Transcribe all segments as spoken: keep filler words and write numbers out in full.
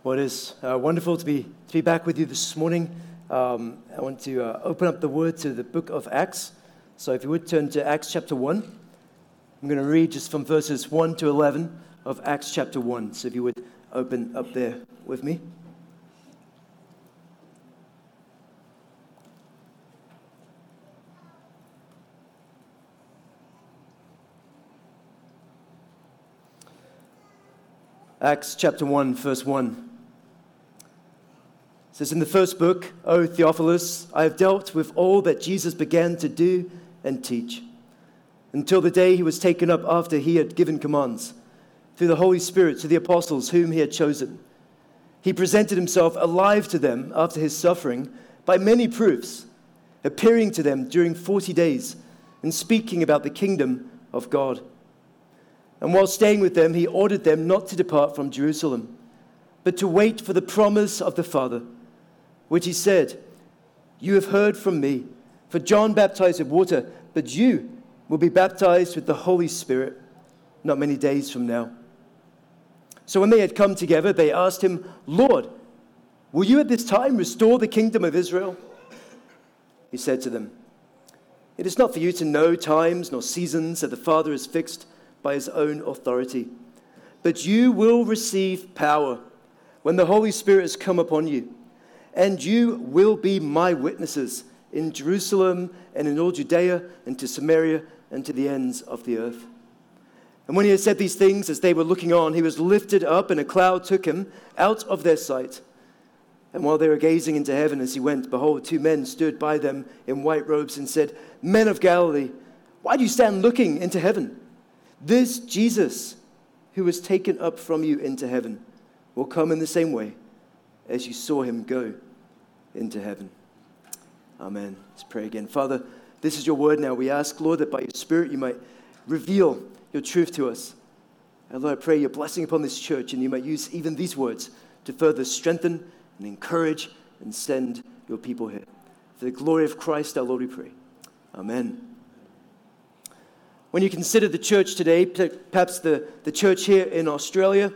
Well, it is uh, wonderful to be to be back with you this morning. Um, I want to uh, open up the Word to the book of Acts. So if you would turn to Acts chapter one. I'm going to read just from verses one to eleven of Acts chapter one. So if you would open up there with me. Acts chapter one, verse one. It says, "In the first book, O Theophilus, I have dealt with all that Jesus began to do and teach, until the day he was taken up after he had given commands, through the Holy Spirit to the apostles whom he had chosen. He presented himself alive to them after his suffering by many proofs, appearing to them during forty days and speaking about the kingdom of God. And while staying with them, he ordered them not to depart from Jerusalem, but to wait for the promise of the Father, which he said, 'You have heard from me, for John baptized with water, but you will be baptized with the Holy Spirit not many days from now.' So when they had come together, they asked him, 'Lord, will you at this time restore the kingdom of Israel?' He said to them, 'It is not for you to know times nor seasons that the Father has fixed by his own authority, but you will receive power when the Holy Spirit has come upon you, and you will be my witnesses in Jerusalem and in all Judea and to Samaria and to the ends of the earth.' And when he had said these things, as they were looking on, he was lifted up, and a cloud took him out of their sight. And while they were gazing into heaven as he went, behold, two men stood by them in white robes and said, 'Men of Galilee, why do you stand looking into heaven? This Jesus, who was taken up from you into heaven, will come in the same way as you saw him go into heaven.'" Amen. Let's pray again. Father, this is your word now. We ask, Lord, that by your Spirit you might reveal your truth to us. And Lord, I pray your blessing upon this church, and you might use even these words to further strengthen and encourage and send your people here. For the glory of Christ, our Lord, we pray. Amen. When you consider the church today, perhaps the, the church here in Australia,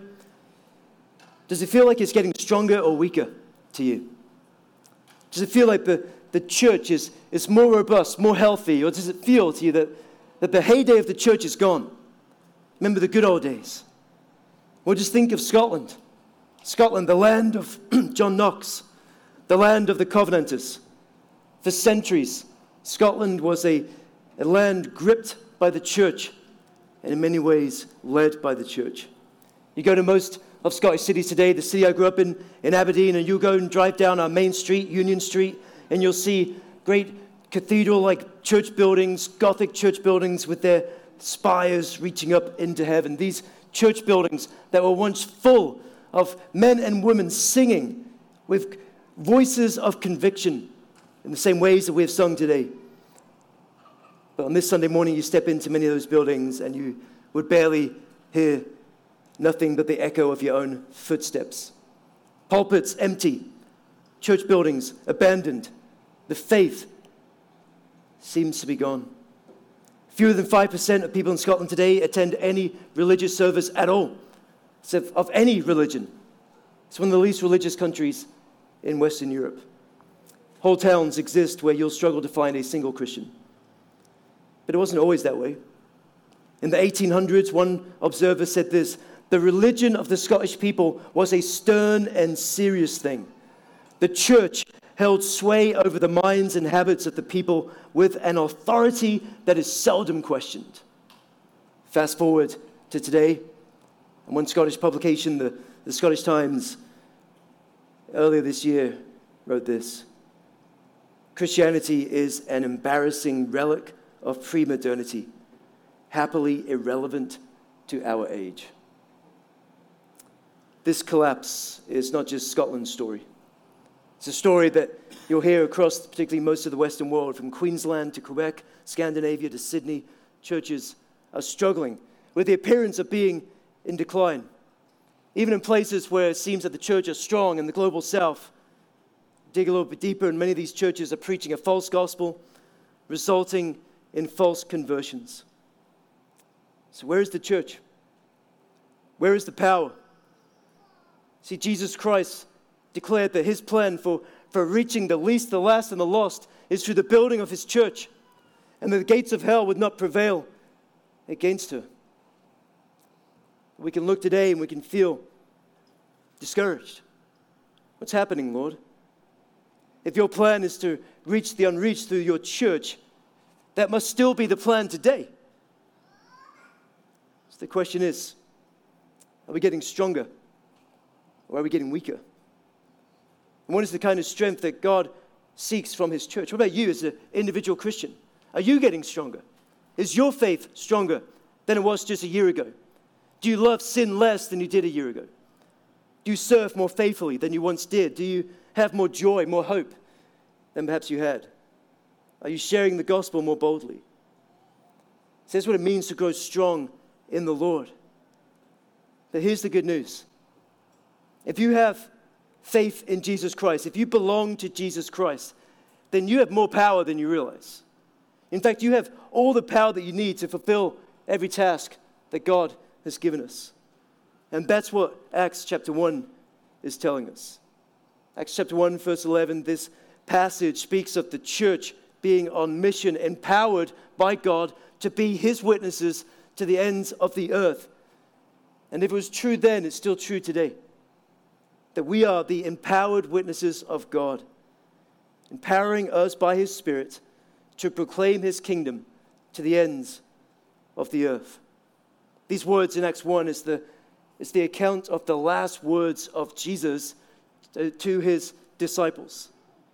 does it feel like it's getting stronger or weaker to you? Does it feel like the, the church is, is more robust, more healthy? Or does it feel to you that, that the heyday of the church is gone? Remember the good old days? Or just think of Scotland. Scotland, the land of John Knox, the land of the Covenanters. For centuries, Scotland was a, a land gripped by the church, and in many ways led by the church. You go to most of Scottish cities today, the city I grew up in, in Aberdeen, and you go and drive down our main street, Union Street, and you'll see great cathedral-like church buildings, Gothic church buildings with their spires reaching up into heaven. These church buildings that were once full of men and women singing with voices of conviction in the same ways that we have sung today. But on this Sunday morning, you step into many of those buildings and you would barely hear nothing but the echo of your own footsteps. Pulpits empty, church buildings abandoned. The faith seems to be gone. Fewer than five percent of people in Scotland today attend any religious service at all, so of any religion. It's one of the least religious countries in Western Europe. Whole towns exist where you'll struggle to find a single Christian. But it wasn't always that way. In the eighteen hundreds, one observer said this: "The religion of the Scottish people was a stern and serious thing. The church held sway over the minds and habits of the people with an authority that is seldom questioned." Fast forward to today, and one Scottish publication, the, the Scottish Times, earlier this year wrote this: "Christianity is an embarrassing relic of pre-modernity, happily irrelevant to our age." This collapse is not just Scotland's story. It's a story that you'll hear across particularly most of the Western world, from Queensland to Quebec, Scandinavia to Sydney. Churches are struggling with the appearance of being in decline. Even in places where it seems that the church is strong in the global south, dig a little bit deeper, and many of these churches are preaching a false gospel, resulting in false conversions. So where is the church? Where is the power? See, Jesus Christ declared that his plan for, for reaching the least, the last, and the lost is through the building of his church, and that the gates of hell would not prevail against her. We can look today and we can feel discouraged. What's happening, Lord? If your plan is to reach the unreached through your church, that must still be the plan today. So the question is, are we getting stronger or are we getting weaker? And what is the kind of strength that God seeks from his church? What about you as an individual Christian? Are you getting stronger? Is your faith stronger than it was just a year ago? Do you love sin less than you did a year ago? Do you serve more faithfully than you once did? Do you have more joy, more hope than perhaps you had? Are you sharing the gospel more boldly? So that's what it means to grow strong in the Lord. But here's the good news. If you have faith in Jesus Christ, if you belong to Jesus Christ, then you have more power than you realize. In fact, you have all the power that you need to fulfill every task that God has given us. And that's what Acts chapter one is telling us. Acts chapter one, verse eleven, this passage speaks of the church being on mission, empowered by God to be his witnesses to the ends of the earth. And if it was true then, it's still true today. That we are the empowered witnesses of God, empowering us by his Spirit to proclaim his kingdom to the ends of the earth. These words in Acts one is the, is the account of the last words of Jesus to, to his disciples.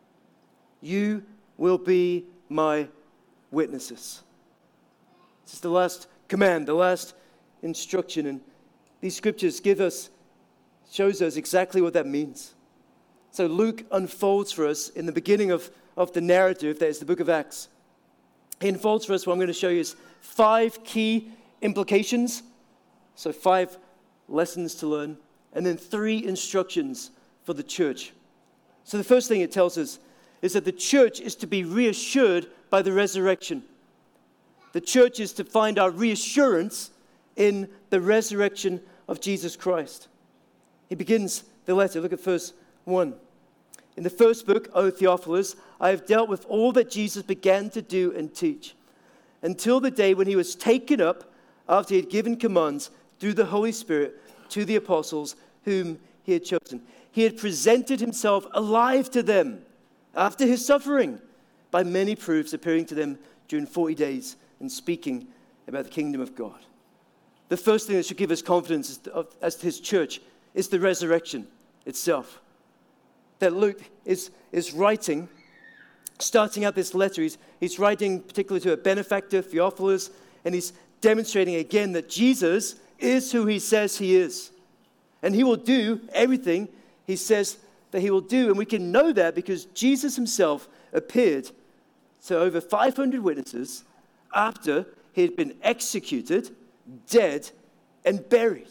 You will be my witnesses. This is the last command, the last instruction. And these scriptures give us, shows us exactly what that means. So Luke unfolds for us in the beginning of, of the narrative, that is the book of Acts. He unfolds for us what I'm going to show you is five key implications. So five lessons to learn, and then three instructions for the church. So the first thing it tells us is that the church is to be reassured by the resurrection. The church is to find our reassurance in the resurrection of Jesus Christ. He begins the letter. Look at verse one. In the first book, O Theophilus, I have dealt with all that Jesus began to do and teach, until the day when he was taken up after he had given commands through the Holy Spirit to the apostles whom he had chosen. He had presented himself alive to them after his suffering by many proofs, appearing to them during forty days and speaking about the kingdom of God. The first thing that should give us confidence as to his church is the resurrection itself. That Luke is, is writing, starting out this letter, he's, he's writing particularly to a benefactor, Theophilus, and he's demonstrating again that Jesus is who he says he is. And he will do everything he says that he will do. And we can know that because Jesus himself appeared to over five hundred witnesses after he had been executed, dead, and buried.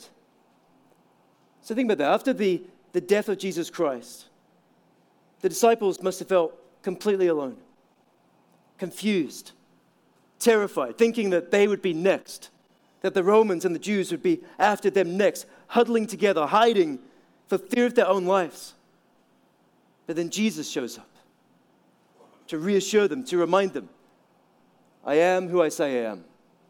So think about that. After the, the death of Jesus Christ, the disciples must have felt completely alone, confused, terrified, thinking that they would be next, that the Romans and the Jews would be after them next, huddling together, hiding for fear of their own lives. But then Jesus shows up to reassure them, to remind them, I am who I say I am.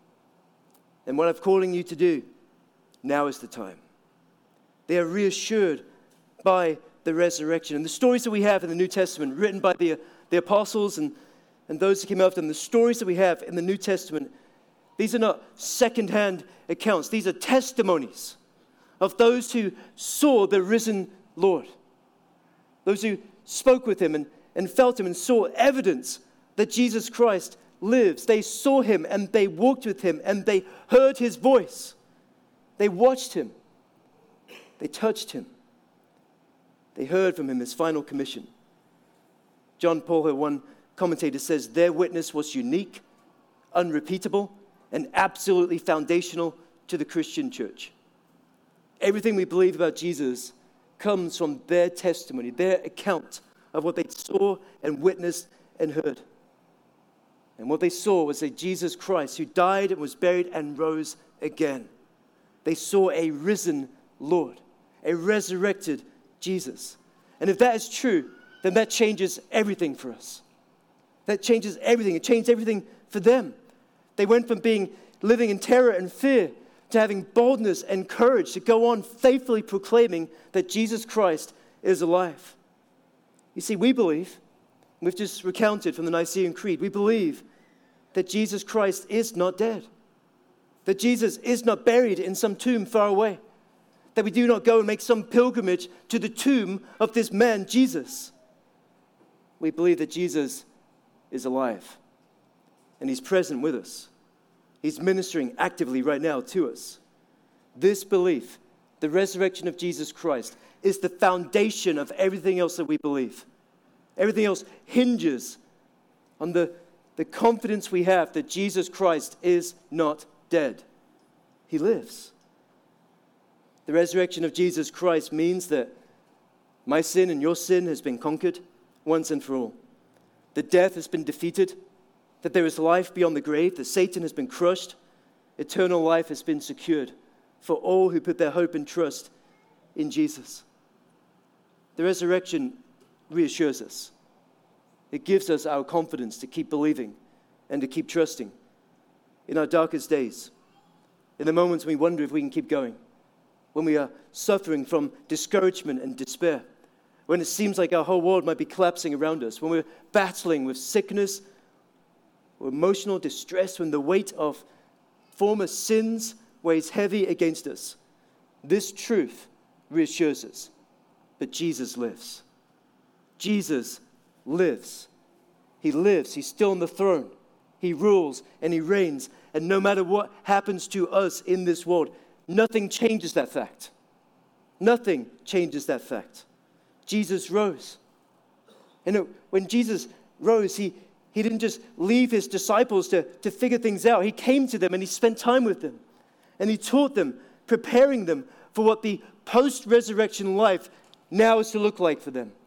And what I'm calling you to do, now is the time. They are reassured by the resurrection. And the stories that we have in the New Testament, written by the, the apostles and, and those who came after them, the stories that we have in the New Testament, these are not second-hand accounts. These are testimonies of those who saw the risen Lord. Those who spoke with him and, and felt him and saw evidence that Jesus Christ lives. They saw him and they walked with him and they heard his voice. They watched him. They touched him. They heard from him his final commission. John Paul, one commentator, says their witness was unique, unrepeatable, and absolutely foundational to the Christian church. Everything we believe about Jesus comes from their testimony, their account of what they saw and witnessed and heard. And what they saw was a Jesus Christ who died and was buried and rose again. They saw a risen Lord. a resurrected Jesus. And if that is true, then that changes everything for us. That changes everything. It changed everything for them. They went from being living in terror and fear to having boldness and courage to go on faithfully proclaiming that Jesus Christ is alive. You see, we believe, we've just recounted from the Nicene Creed, we believe that Jesus Christ is not dead. That Jesus is not buried in some tomb far away. That we do not go and make some pilgrimage to the tomb of this man, Jesus. We believe that Jesus is alive. And he's present with us. He's ministering actively right now to us. This belief, the resurrection of Jesus Christ, is the foundation of everything else that we believe. Everything else hinges on the, the confidence we have that Jesus Christ is not dead. He lives. The resurrection of Jesus Christ means that my sin and your sin has been conquered once and for all. That death has been defeated. That there is life beyond the grave. That Satan has been crushed. Eternal life has been secured for all who put their hope and trust in Jesus. The resurrection reassures us. It gives us our confidence to keep believing and to keep trusting in our darkest days, in the moments we wonder if we can keep going, when we are suffering from discouragement and despair, when it seems like our whole world might be collapsing around us, when we're battling with sickness or emotional distress, when the weight of former sins weighs heavy against us. This truth reassures us. But Jesus lives. Jesus lives. He lives. He's still on the throne. He rules and he reigns. And no matter what happens to us in this world, nothing changes that fact. Nothing changes that fact. Jesus rose. And when Jesus rose, he, he didn't just leave his disciples to, to figure things out. He came to them and he spent time with them. And he taught them, preparing them for what the post-resurrection life now is to look like for them.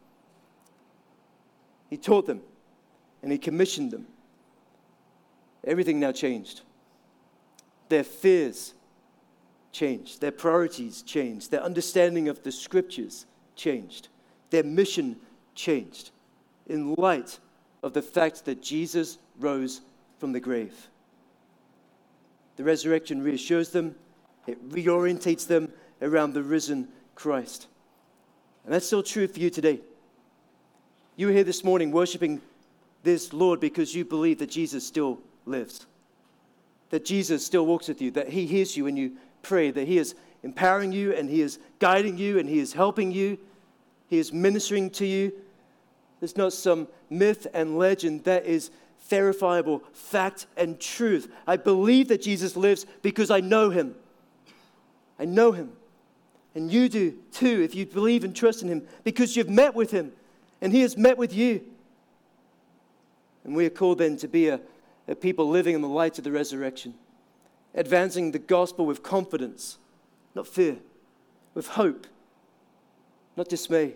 He taught them and he commissioned them. Everything now changed. Their fears changed. Their priorities changed. Their understanding of the scriptures changed. Their mission changed in light of the fact that Jesus rose from the grave. The resurrection reassures them. It reorientates them around the risen Christ. And that's still true for you today. You are here this morning worshiping this Lord because you believe that Jesus still lives. That Jesus still walks with you, that he hears you when you pray, that he is empowering you and he is guiding you and he is helping you. He is ministering to you. There's not some myth and legend. That is verifiable fact and truth. I believe that Jesus lives because I know him. I know him. And you do too if you believe and trust in him because you've met with him and he has met with you. And we are called then to be a, a people living in the light of the resurrection, advancing the gospel with confidence, not fear, with hope, not dismay.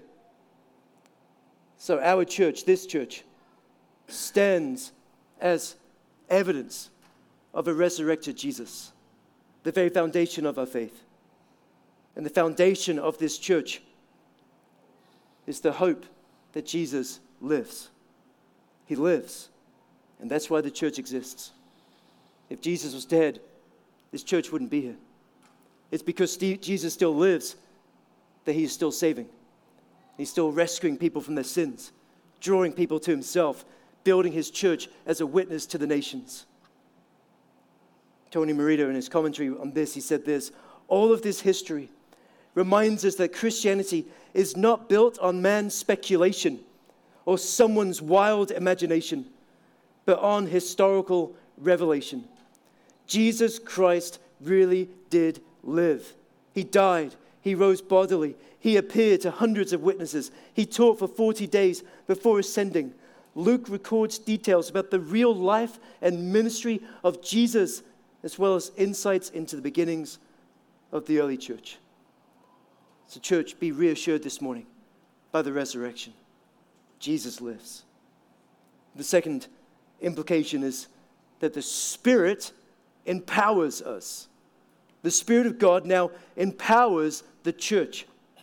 So our church, this church, stands as evidence of a resurrected Jesus, the very foundation of our faith. And the foundation of this church is the hope that Jesus lives. He lives. And that's why the church exists. If Jesus was dead, this church wouldn't be here. It's because Jesus still lives that he is still saving. He's still rescuing people from their sins, drawing people to himself, building his church as a witness to the nations. Tony Merida, in his commentary on this, he said this: all of this history reminds us that Christianity is not built on man's speculation or someone's wild imagination, but on historical revelation. Jesus Christ really did live. He died. He rose bodily. He appeared to hundreds of witnesses. He taught for forty days before ascending. Luke records details about the real life and ministry of Jesus, as well as insights into the beginnings of the early church. So church, be reassured this morning by the resurrection. Jesus lives. The second implication is that the Spirit empowers us. The Spirit of God now empowers the church.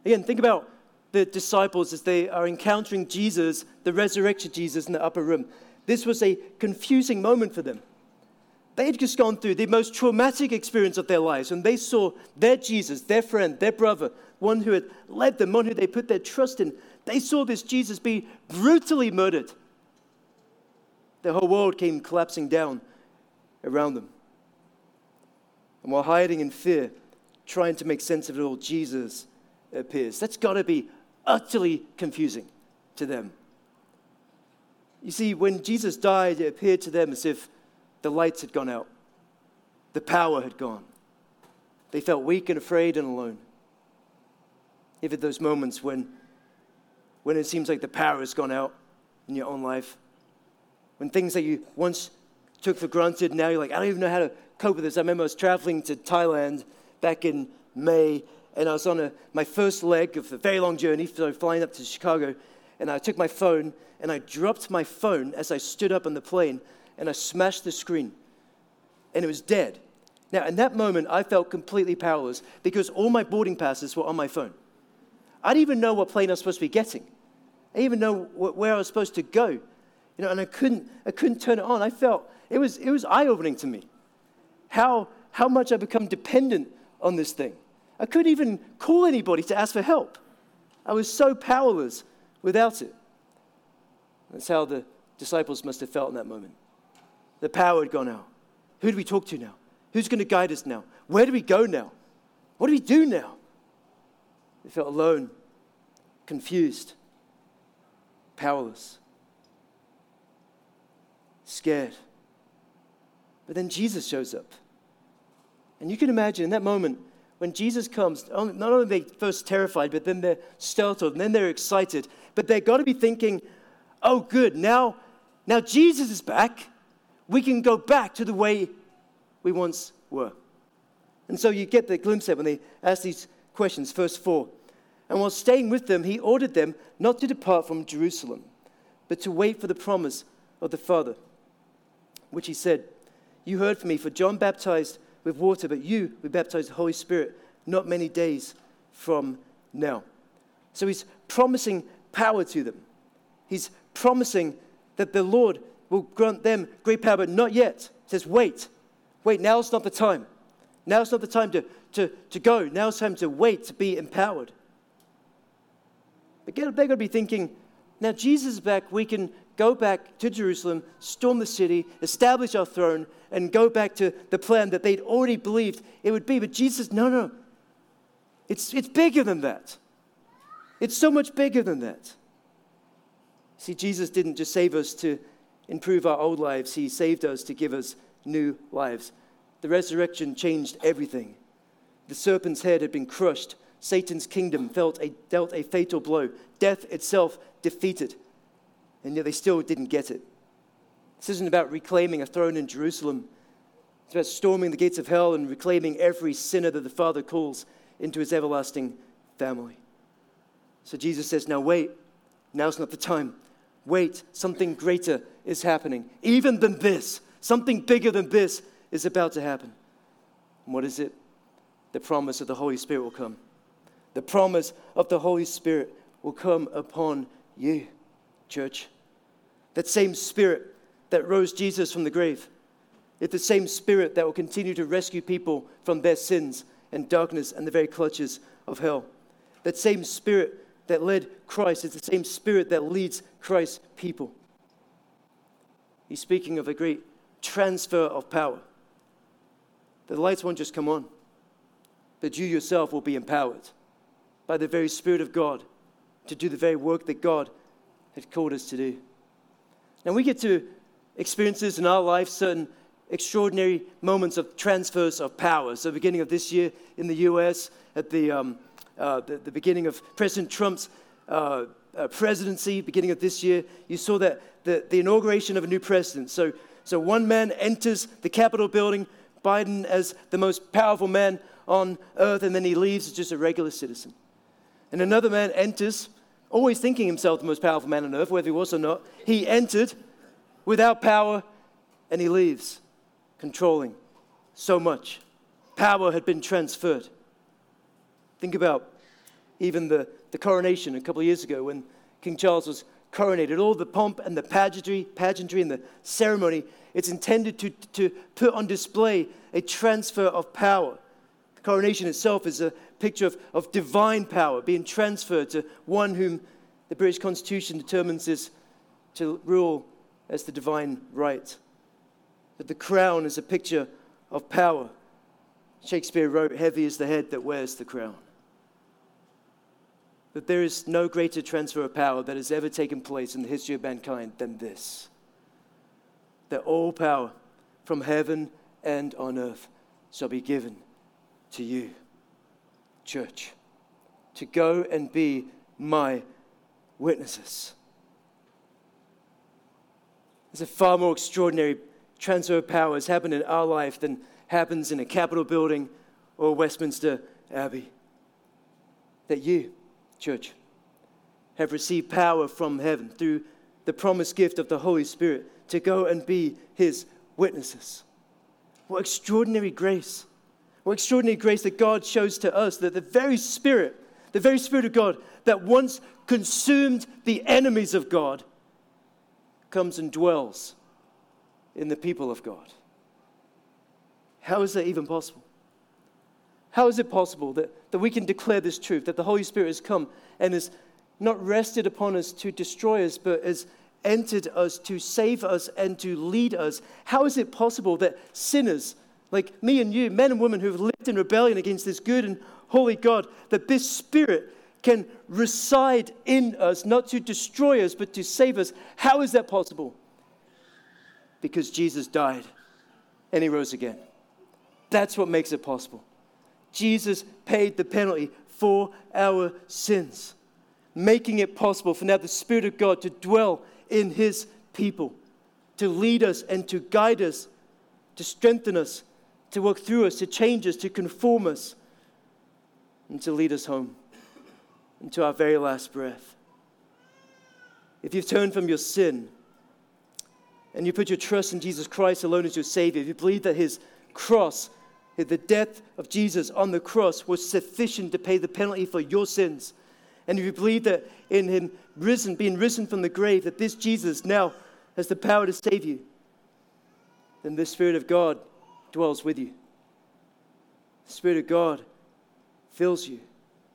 Again, think about the disciples as they are encountering Jesus, the resurrected Jesus in the upper room. This was a confusing moment for them. They had just gone through the most traumatic experience of their lives, and they saw their Jesus, their friend, their brother, one who had led them, one who they put their trust in. They saw this Jesus be brutally murdered. The whole world came collapsing down around them. And while hiding in fear, trying to make sense of it all, Jesus appears. That's got to be utterly confusing to them. You see, when Jesus died, it appeared to them as if the lights had gone out. The power had gone. They felt weak and afraid and alone. Even those moments when, when it seems like the power has gone out in your own life. When things that you once took for granted, now you're like, I don't even know how to cope with this. I remember I was traveling to Thailand back in May, and I was on a, my first leg of a very long journey, so flying up to Chicago, and I took my phone, and I dropped my phone as I stood up on the plane, and I smashed the screen, and it was dead. Now, in that moment, I felt completely powerless because all my boarding passes were on my phone. I didn't even know what plane I was supposed to be getting. I didn't even know wh- where I was supposed to go, you know, and I couldn't, I couldn't turn it on. I felt it was, it was eye-opening to me how, how much I become dependent on this thing. I couldn't even call anybody to ask for help. I was so powerless without it. That's how the disciples must have felt in that moment. The power had gone out. Who do we talk to now? Who's going to guide us now? Where do we go now? What do we do now? They felt alone, confused, powerless, scared. But then Jesus shows up. And you can imagine in that moment, when Jesus comes, not only are they first terrified, but then they're startled, and then they're excited. But they've got to be thinking, oh, good, now, now Jesus is back. We can go back to the way we once were. And so you get the glimpse of it when they ask these questions, verse four. And while staying with them, he ordered them not to depart from Jerusalem, but to wait for the promise of the Father, which he said, you heard from me, for John baptized with water, but you will be baptized with the Holy Spirit not many days from now. So he's promising power to them. He's promising that the Lord will grant them great power, but not yet. He says, wait. Wait, now's not the time. Now's not the time to, to, to go. Now's time to wait, to be empowered. But they're going to be thinking, now Jesus is back, we can go back to Jerusalem, storm the city, establish our throne, and go back to the plan that they'd already believed it would be. But Jesus, no, no. It's, it's bigger than that. It's so much bigger than that. See, Jesus didn't just save us to improve our old lives. He saved us to give us new lives. The resurrection changed everything. The serpent's head had been crushed. Satan's kingdom felt a, dealt a fatal blow. Death itself defeated. And yet they still didn't get it. This isn't about reclaiming a throne in Jerusalem. It's about storming the gates of hell and reclaiming every sinner that the Father calls into his everlasting family. So Jesus says, now wait. Now's not the time. Wait. Something greater is happening. Even than this. Something bigger than this is about to happen. And what is it? The promise of the Holy Spirit will come. The promise of the Holy Spirit will come upon you, church. That same Spirit that rose Jesus from the grave. It's the same Spirit that will continue to rescue people from their sins and darkness and the very clutches of hell. That same Spirit that led Christ is the same Spirit that leads Christ's people. He's speaking of a great transfer of power. The lights won't just come on, but you yourself will be empowered by the very Spirit of God to do the very work that God had called us to do. Now we get to experiences in our life, certain extraordinary moments of transfers of power. So beginning of this year in the U S, at the, um, uh, the, the beginning of President Trump's uh, uh, presidency, beginning of this year, you saw that the, the inauguration of a new president. So, so one man enters the Capitol building, Biden as the most powerful man on earth, and then he leaves as just a regular citizen. And another man enters, always thinking himself the most powerful man on earth, whether he was or not. He entered without power, and he leaves, controlling so much. Power had been transferred. Think about even the, the coronation a couple of years ago when King Charles was coronated, all the pomp and the pageantry, pageantry and the ceremony, it's intended to, to put on display a transfer of power. The coronation itself is a picture of, of divine power being transferred to one whom the British Constitution determines is to rule as the divine right. That the crown is a picture of power. Shakespeare wrote, "Heavy is the head that wears the crown." That there is no greater transfer of power that has ever taken place in the history of mankind than this. That all power from heaven and on earth shall be given to you, church, to go and be my witnesses. There's a far more extraordinary transfer of power has happened in our life than happens in a Capitol building or Westminster Abbey. That you, church, have received power from heaven through the promised gift of the Holy Spirit to go and be his witnesses. What extraordinary grace. What extraordinary grace that God shows to us, that the very Spirit, the very Spirit of God that once consumed the enemies of God comes and dwells in the people of God. How is that even possible? How is it possible that, that we can declare this truth, that the Holy Spirit has come and has not rested upon us to destroy us, but has entered us to save us and to lead us? How is it possible that sinners like me and you, men and women who have lived in rebellion against this good and holy God, that this Spirit can reside in us, not to destroy us, but to save us? How is that possible? Because Jesus died and he rose again. That's what makes it possible. Jesus paid the penalty for our sins, making it possible for now the Spirit of God to dwell in his people, to lead us and to guide us, to strengthen us, to work through us, to change us, to conform us, and to lead us home into our very last breath. If you've turned from your sin and you put your trust in Jesus Christ alone as your Savior, if you believe that his cross, the death of Jesus on the cross was sufficient to pay the penalty for your sins, and if you believe that in him risen, being risen from the grave, that this Jesus now has the power to save you, then the Spirit of God dwells with you. The Spirit of God fills you.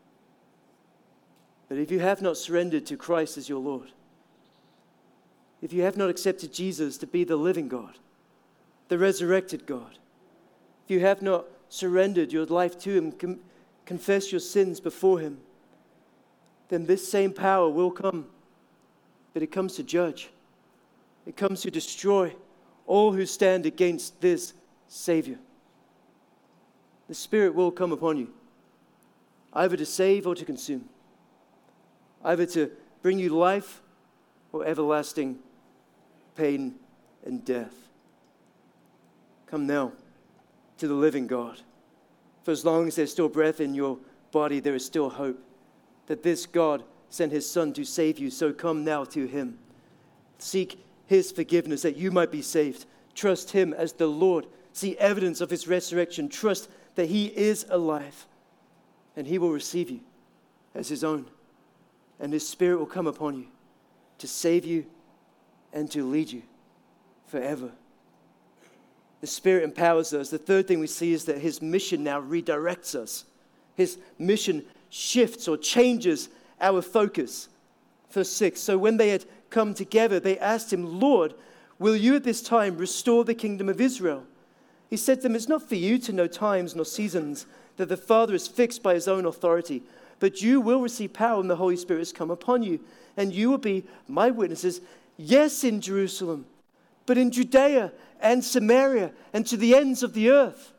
But if you have not surrendered to Christ as your Lord, if you have not accepted Jesus to be the living God, the resurrected God, if you have not surrendered your life to him, com- confess your sins before him, then this same power will come, but it comes to judge. It comes to destroy all who stand against this Savior. The Spirit will come upon you, either to save or to consume, either to bring you life or everlasting pain and death. Come now to the living God. For as long as there's still breath in your body, there is still hope that this God sent his Son to save you. So come now to him. Seek his forgiveness that you might be saved. Trust him as the Lord. See evidence of his resurrection. Trust that he is alive, and he will receive you as his own. And his Spirit will come upon you to save you and to lead you forever. The Spirit empowers us. The third thing we see is that his mission now redirects us. His mission shifts or changes our focus. Verse six, so when they had come together, they asked him, Lord, will you at this time restore the kingdom of Israel? He said to them, it's not for you to know times nor seasons that the Father is fixed by his own authority, but you will receive power when the Holy Spirit has come upon you, and you will be my witnesses, yes, in Jerusalem, but in Judea and Samaria and to the ends of the earth.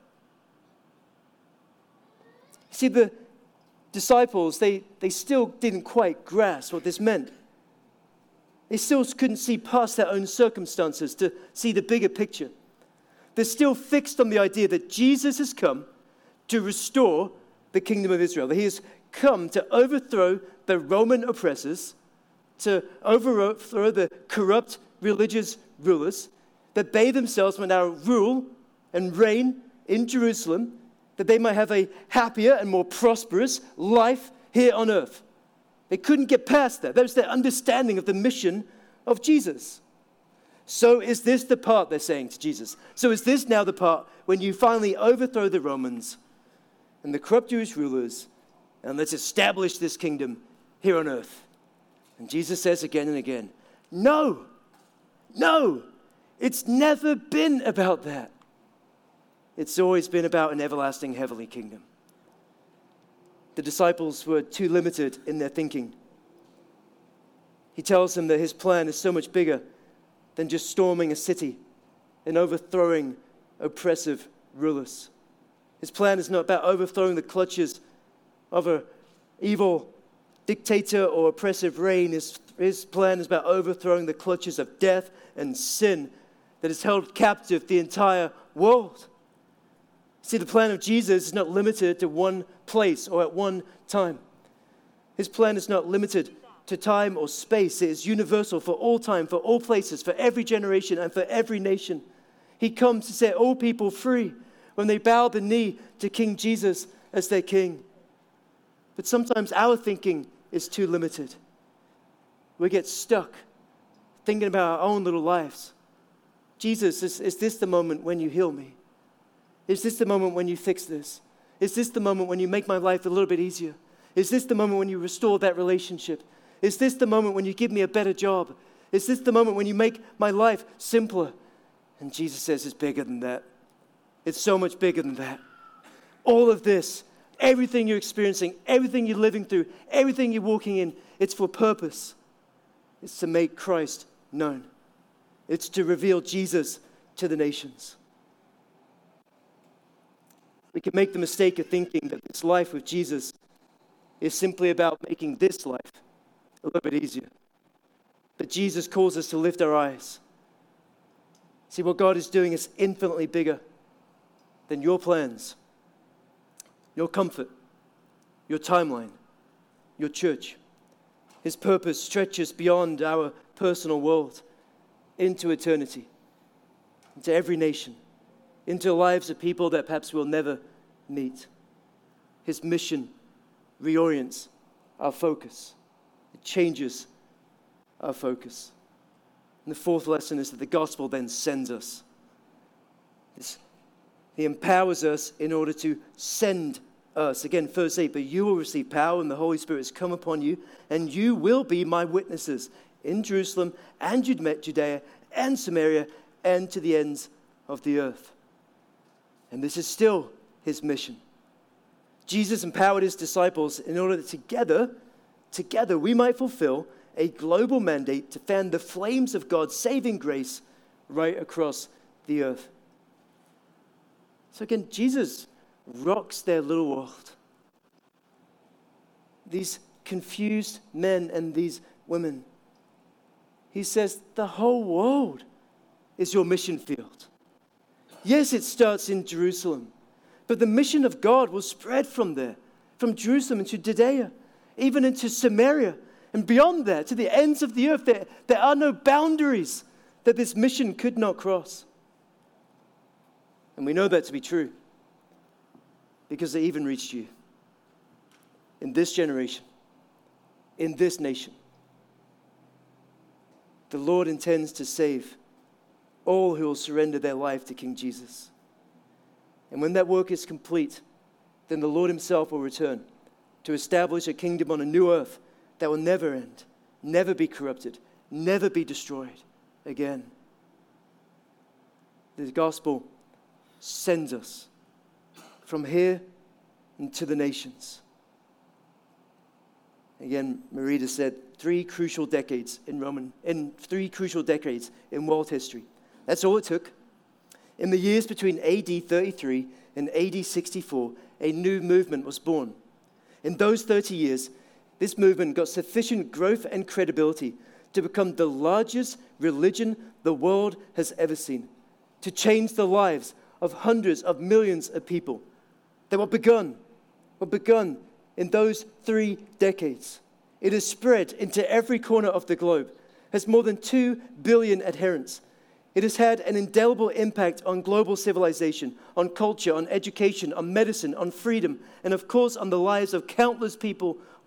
See, the disciples, they, they still didn't quite grasp what this meant. They still couldn't see past their own circumstances to see the bigger picture. They're still fixed on the idea that Jesus has come to restore the kingdom of Israel. That he has come to overthrow the Roman oppressors, to overthrow the corrupt religious rulers, that they themselves will now rule and reign in Jerusalem, that they might have a happier and more prosperous life here on earth. They couldn't get past that. That was their understanding of the mission of Jesus. So is this the part, they're saying to Jesus. So is this now the part when you finally overthrow the Romans and the corrupt Jewish rulers, and let's establish this kingdom here on earth? And Jesus says again and again, no, no, it's never been about that. It's always been about an everlasting heavenly kingdom. The disciples were too limited in their thinking. He tells them that his plan is so much bigger than just storming a city and overthrowing oppressive rulers. His plan is not about overthrowing the clutches of an evil dictator or oppressive reign. His, his plan is about overthrowing the clutches of death and sin that has held captive the entire world. See, the plan of Jesus is not limited to one place or at one time. His plan is not limited to time or space. It is universal for all time, for all places, for every generation, and for every nation. He comes to set all people free when they bow the knee to King Jesus as their king. But sometimes our thinking is too limited. We get stuck thinking about our own little lives. Jesus, is, is this the moment when you heal me? Is this the moment when you fix this? Is this the moment when you make my life a little bit easier? Is this the moment when you restore that relationship? Is this the moment when you give me a better job? Is this the moment when you make my life simpler? And Jesus says it's bigger than that. It's so much bigger than that. All of this, everything you're experiencing, everything you're living through, everything you're walking in, it's for purpose. It's to make Christ known. It's to reveal Jesus to the nations. We can make the mistake of thinking that this life with Jesus is simply about making this life a little bit easier. But Jesus calls us to lift our eyes. See, what God is doing is infinitely bigger than your plans, your comfort, your timeline, your church. His purpose stretches beyond our personal world into eternity, into every nation, into the lives of people that perhaps we'll never meet. His mission reorients our focus. It changes our focus. And the fourth lesson is that the gospel then sends us. It's, he empowers us in order to send us. Again, verse eight, but you will receive power and the Holy Spirit has come upon you, and you will be my witnesses in Jerusalem and Judea and Samaria and to the ends of the earth. And this is still his mission. Jesus empowered his disciples in order that together, together we might fulfill a global mandate to fan the flames of God's saving grace right across the earth. So again, Jesus rocks their little world. These confused men and these women. He says the whole world is your mission field. Yes, it starts in Jerusalem, but the mission of God will spread from there, from Jerusalem into Judea, even into Samaria, and beyond that, to the ends of the earth. There, there are no boundaries that this mission could not cross. And we know that to be true, because they even reached you. In this generation, in this nation, the Lord intends to save all who will surrender their life to King Jesus. And when that work is complete, then the Lord himself will return to establish a kingdom on a new earth that will never end, never be corrupted, never be destroyed again. The gospel sends us from here into the nations. Again, Marita said three crucial decades in Roman, in three crucial decades in world history. That's all it took. In the years between A D thirty-three and A D sixty-four, a new movement was born. In those thirty years, this movement got sufficient growth and credibility to become the largest religion the world has ever seen, to change the lives of hundreds of millions of people. They were begun, were begun in those three decades. It has spread into every corner of the globe, has more than two billion adherents. It has had an indelible impact on global civilization, on culture, on education, on medicine, on freedom, and of course on the lives of countless people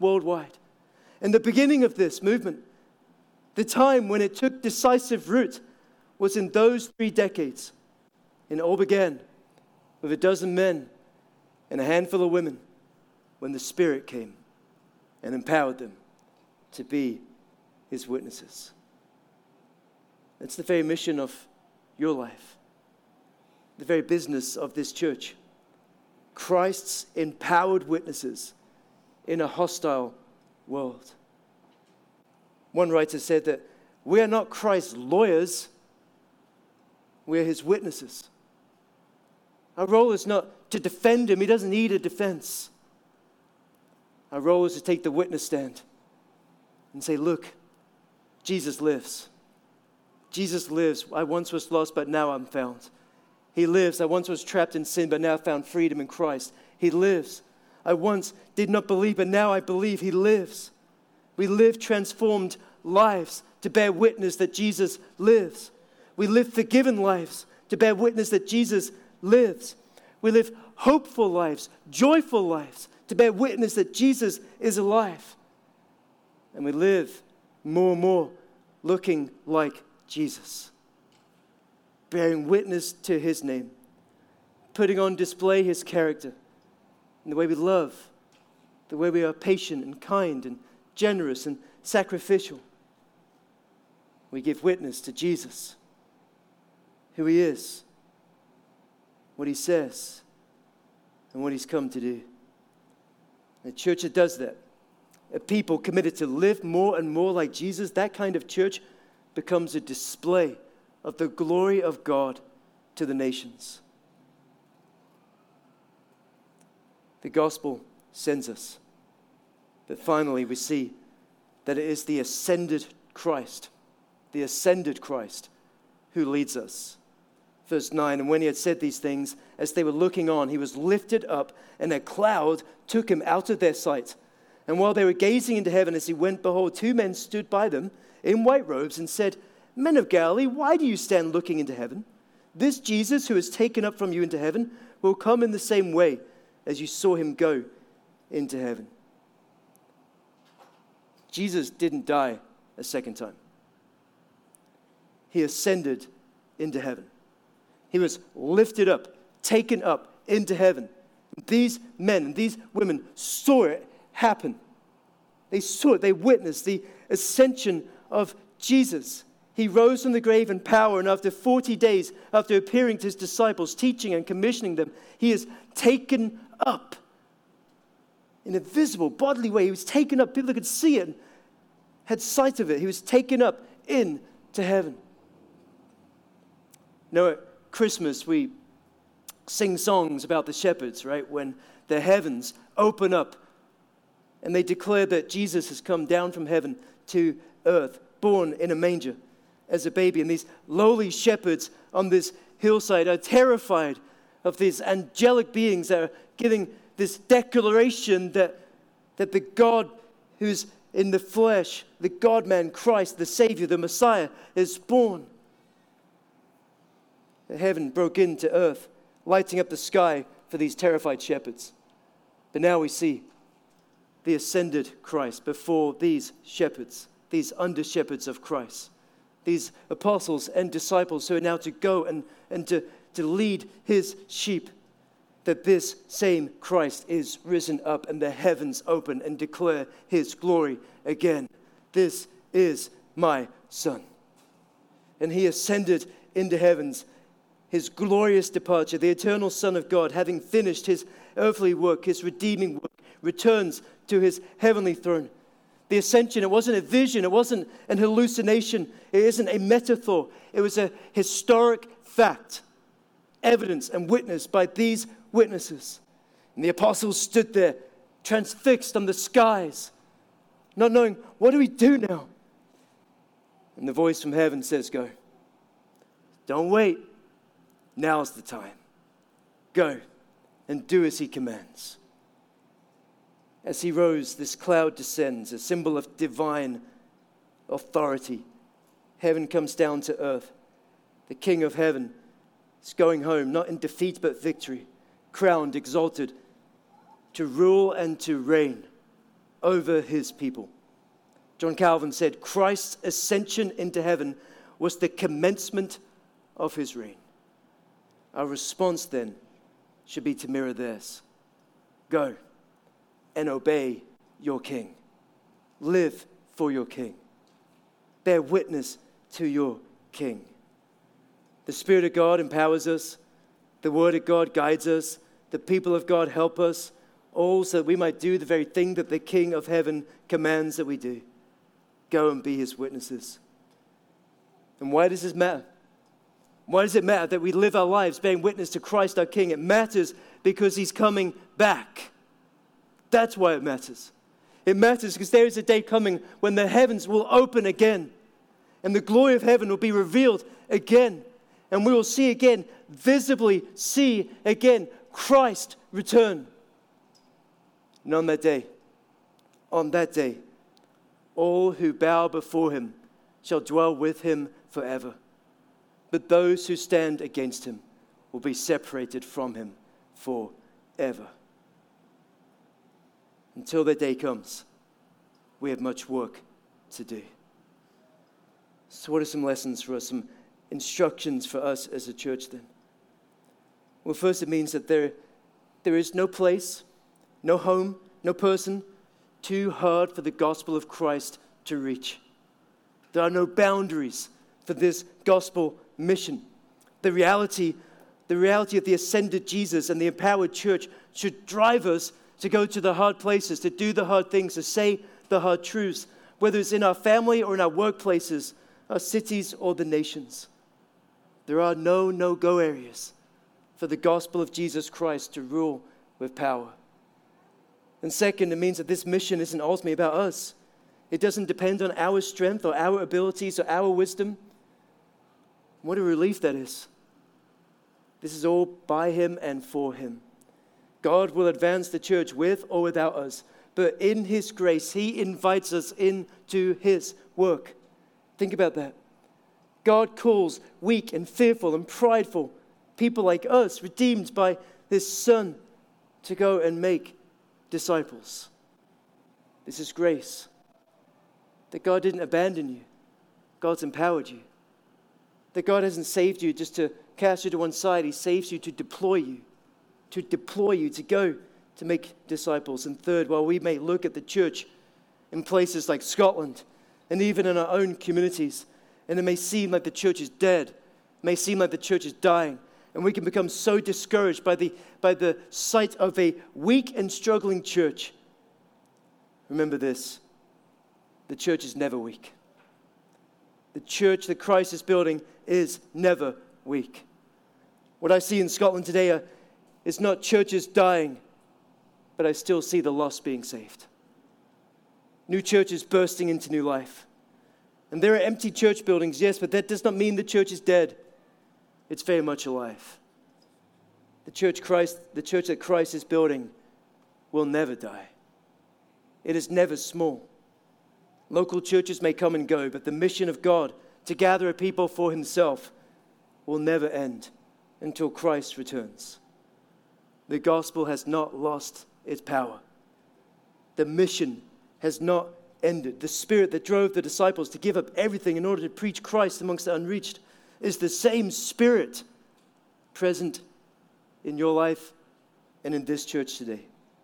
worldwide. And the beginning of this movement, the time when it took decisive root, was in those three decades. And it all began with a dozen men and a handful of women when the Spirit came and empowered them to be His witnesses. It's the very mission of your life, the very business of this church. Christ's empowered witnesses in a hostile world. One writer said that we are not Christ's lawyers, we are His witnesses. Our role is not to defend Him. He doesn't need a defense. Our role is to take the witness stand and say, look, Jesus lives. Jesus lives. I once was lost, but now I'm found. He lives. I once was trapped in sin, but now found freedom in Christ. He lives. I once did not believe, but now I believe. He lives. We live transformed lives to bear witness that Jesus lives. We live forgiven lives to bear witness that Jesus lives. We live hopeful lives, joyful lives to bear witness that Jesus is alive. And we live more and more looking like Jesus, bearing witness to His name, putting on display His character in the way we love, the way we are patient and kind and generous and sacrificial. We give witness to Jesus, who He is, what He says, and what He's come to do. A church that does that, a people committed to live more and more like Jesus, that kind of church becomes a display of the glory of God to the nations. The gospel sends us. But finally, we see that it is the ascended Christ, the ascended Christ, who leads us. Verse nine, and when He had said these things, as they were looking on, He was lifted up, and a cloud took Him out of their sight. And while they were gazing into heaven as He went, behold, two men stood by them in white robes and said, Men of Galilee, why do you stand looking into heaven? This Jesus who is taken up from you into heaven will come in the same way as you saw Him go into heaven. Jesus didn't die a second time. He ascended into heaven. He was lifted up, taken up into heaven. These men and these women saw it happen. They saw it. They witnessed the ascension of Jesus. He rose from the grave in power, and after forty days, after appearing to His disciples, teaching and commissioning them, He is taken up in a visible, bodily way. He was taken up. People could see it and had sight of it. He was taken up into heaven. You know, at Christmas, we sing songs about the shepherds, right? When the heavens open up and they declare that Jesus has come down from heaven to earth, born in a manger as a baby. And these lowly shepherds on this hillside are terrified of these angelic beings that are giving this declaration that, that the God who's in the flesh, the God-man Christ, the Savior, the Messiah, is born. The heaven broke into earth, lighting up the sky for these terrified shepherds. But now we see the ascended Christ before these shepherds, these under-shepherds of Christ, these apostles and disciples who are now to go and, and to, to lead His sheep, that this same Christ is risen up and the heavens open and declare His glory again. This is my Son. And He ascended into heavens, His glorious departure, the eternal Son of God, having finished His earthly work, His redeeming work, returns to His heavenly throne. The ascension, it wasn't a vision, it wasn't an hallucination, it isn't a metaphor, it was a historic fact, evidence and witnessed by these witnesses. And the apostles stood there, transfixed on the skies, not knowing, what do we do now? And the voice from heaven says, go. Don't wait. Now's the time. Go and do as He commands. As He rose, this cloud descends, a symbol of divine authority. Heaven comes down to earth. The King of heaven is going home, not in defeat but victory, crowned, exalted, to rule and to reign over his people. John Calvin said, Christ's ascension into heaven was the commencement of his reign. Our response then should be to mirror this. Go and obey your King. Live for your King. Bear witness to your King. The Spirit of God empowers us. The Word of God guides us. The people of God help us, all so that we might do the very thing that the King of heaven commands that we do. Go and be his witnesses. And why does this matter? Why does it matter that we live our lives bearing witness to Christ our King? It matters because he's coming back. That's why it matters. It matters because there is a day coming when the heavens will open again and the glory of heaven will be revealed again. And we will see again, visibly see again, Christ return. And on that day, on that day, all who bow before him shall dwell with him forever. But those who stand against him will be separated from him forever. Until that day comes, we have much work to do. So what are some lessons for us, some instructions for us as a church then? Well, first it means that there, there is no place, no home, no person too hard for the gospel of Christ to reach. There are no boundaries for this gospel mission. The reality, the reality of the ascended Jesus and the empowered church should drive us to go to the hard places, to do the hard things, to say the hard truths, whether it's in our family or in our workplaces, our cities or the nations. There are no no-go areas for the gospel of Jesus Christ to rule with power. And second, it means that this mission isn't ultimately about us. It doesn't depend on our strength or our abilities or our wisdom. What a relief that is. This is all by him and for him. God will advance the church with or without us, but in his grace, he invites us into his work. Think about that. God calls weak and fearful and prideful people like us, redeemed by his Son, to go and make disciples. This is grace. That God didn't abandon you. God's empowered you. That God hasn't saved you just to cast you to one side. He saves you to deploy you. To deploy you to go to make disciples. And third, while we may look at the church in places like Scotland and even in our own communities, and it may seem like the church is dead, it may seem like the church is dying, and we can become so discouraged by the, by the sight of a weak and struggling church. Remember this, the church is never weak. The church that Christ is building is never weak. What I see in Scotland today are, is not churches dying, but I still see the lost being saved. New churches bursting into new life. And there are empty church buildings, yes, but that does not mean the church is dead. It's very much alive. The church Christ, the church that Christ is building will never die. It is never small. Local churches may come and go, but the mission of God to gather a people for himself will never end until Christ returns. The gospel has not lost its power. The mission has not ended. The spirit that drove the disciples to give up everything in order to preach Christ amongst the unreached is the same spirit present in your life and in this church today.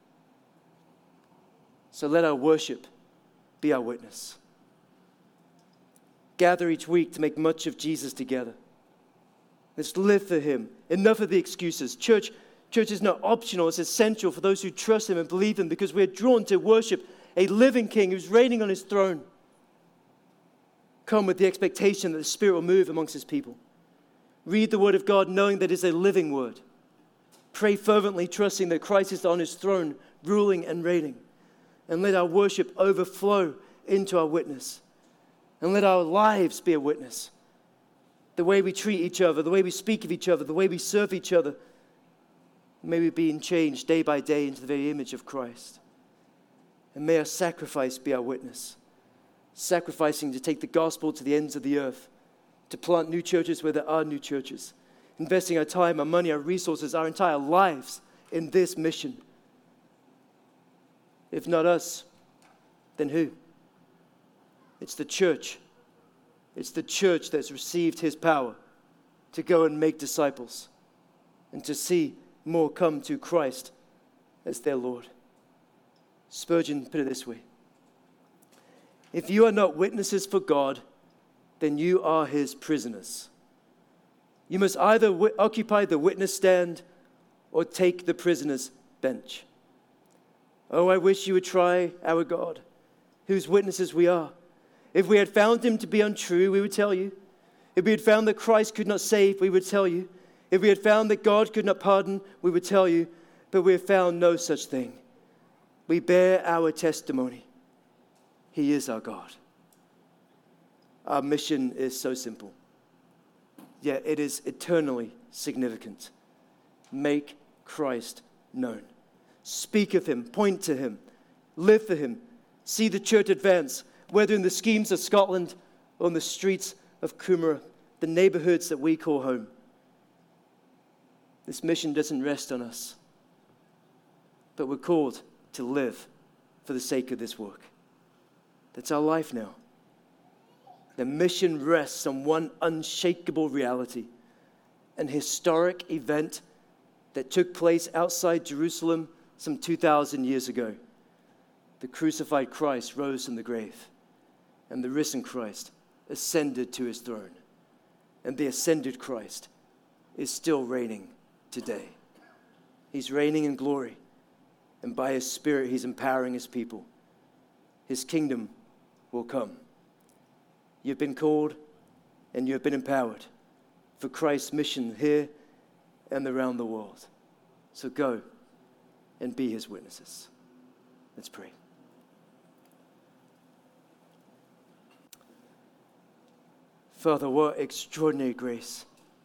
So let our worship be our witness. Gather each week to make much of Jesus together. Let's live for him. Enough of the excuses. Church, church is not optional. It's essential for those who trust him and believe him, because we're drawn to worship a living king who's reigning on his throne. Come with the expectation that the Spirit will move amongst his people. Read the word of God knowing that it is a living word. Pray fervently, trusting that Christ is on his throne, ruling and reigning. And let our worship overflow into our witness. And let our lives be a witness. The way we treat each other, the way we speak of each other, the way we serve each other. May we be changed day by day into the very image of Christ. And may our sacrifice be our witness. Sacrificing to take the gospel to the ends of the earth. To plant new churches where there are new churches. Investing our time, our money, our resources, our entire lives in this mission. If not us, Then who? It's the church. It's the church that's received his power to go and make disciples and to see more come to Christ as their Lord. Spurgeon put it this way: if you are not witnesses for God, then you are his prisoners. You must either w- occupy the witness stand or take the prisoner's bench. Oh, I wish you would try our God, whose witnesses we are. If we had found him to be untrue, we would tell you. If we had found that Christ could not save, we would tell you. If we had found that God could not pardon, we would tell you. But we have found no such thing. We bear our testimony. He is our God. Our mission is so simple, yet it is eternally significant. Make Christ known. Speak of him, point to him, live for him. See the church advance, whether in the schemes of Scotland or in the streets of Coomera, the neighborhoods that we call home. This mission doesn't rest on us, but we're called to live for the sake of this work. That's our life now. The mission rests on one unshakable reality, an historic event that took place outside Jerusalem some two thousand years ago. The crucified Christ rose from the grave, and the risen Christ ascended to his throne. And the ascended Christ is still reigning today. He's reigning in glory, and by his Spirit, he's empowering his people. His kingdom will come. You've been called and you've been empowered for Christ's mission here and around the world. So go and be his witnesses. Let's pray. Father, what extraordinary grace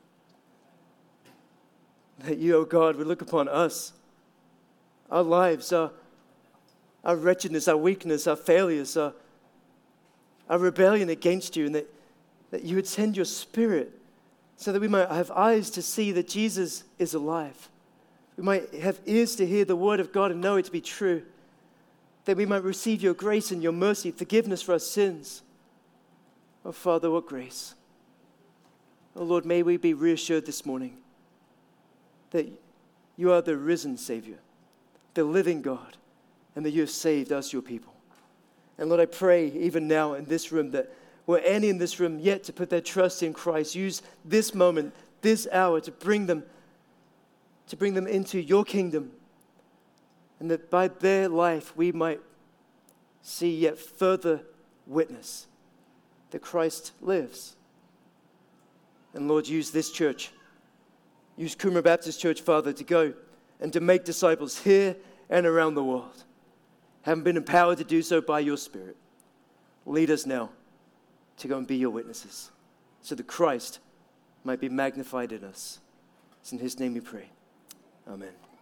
that you, oh God, would look upon us, our lives, our, our wretchedness, our weakness, our failures, our, our rebellion against you, and that, that you would send your Spirit so that we might have eyes to see that Jesus is alive. We might have ears to hear the word of God and know it to be true. That we might receive your grace and your mercy, forgiveness for our sins. Oh, Father, what grace. Oh, Lord, may we be reassured this morning that you are the risen Savior, the living God, and that you have saved us, your people. And Lord, I pray even now in this room that were any in this room yet to put their trust in Christ, use this moment, this hour to bring them, to bring them into your kingdom. And that by their life we might see yet further witness that Christ lives. And Lord, use this church, use Coomera Baptist Church, Father, to go and to make disciples here and around the world. Having been empowered to do so by your Spirit, lead us now to go and be your witnesses so that Christ might be magnified in us. It's in his name we pray. Amen.